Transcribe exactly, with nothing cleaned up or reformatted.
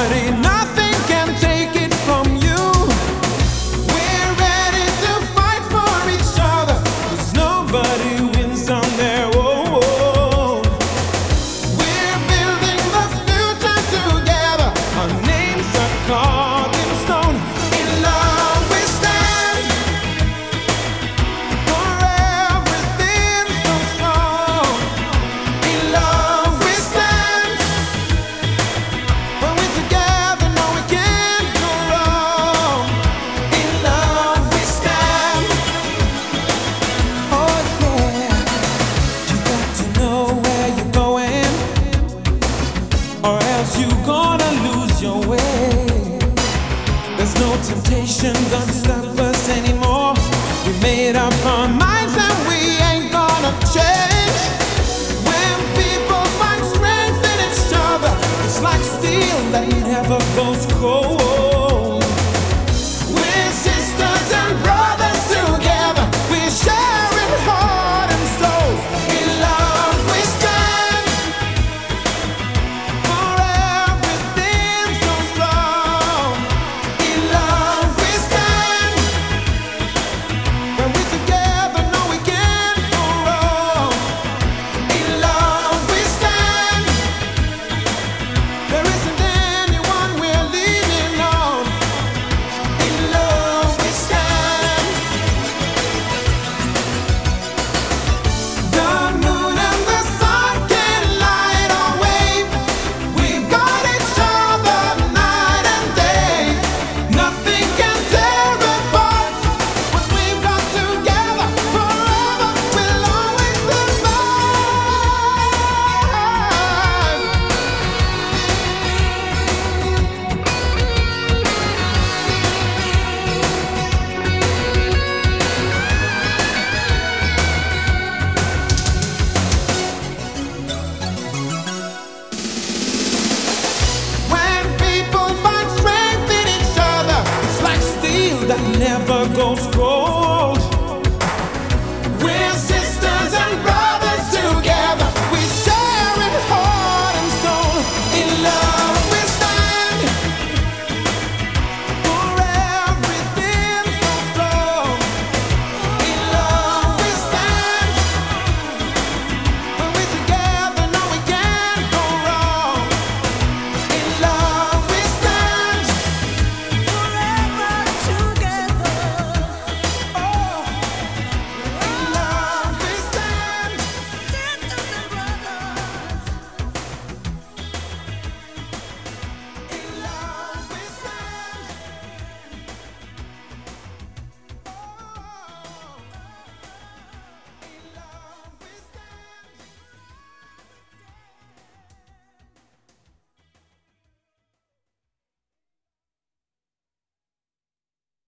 nobody, nothing can take it from you. We're ready to fight for each other, 'cause nobody wins on their own. We're building the future together. Our names are carved in stone. In love we stand for everything so strong. In love we stand. When we're together, no, we can't go wrong. In love we stand. Oh yeah, you got to know where you're going, or else you're gonna lose your way. There's no temptation gonna stop us anymore. We made up our minds and we ain't gonna change. When people find strength in each other, it's like steel that never goes cold. We're sisters and brothers together. We're sharing heart and soul. In love we stand for everything so strong. In love we stand. When we're together, no, we can't go wrong. In love we stand. There isn't anyone we're leaning on. In love we stand. The moon and the sun can light our way. We've got each other night and day. Nothing can tear apart what we've got together. Forever we'll always survive. When people find strength in each other, it's like steel that never goes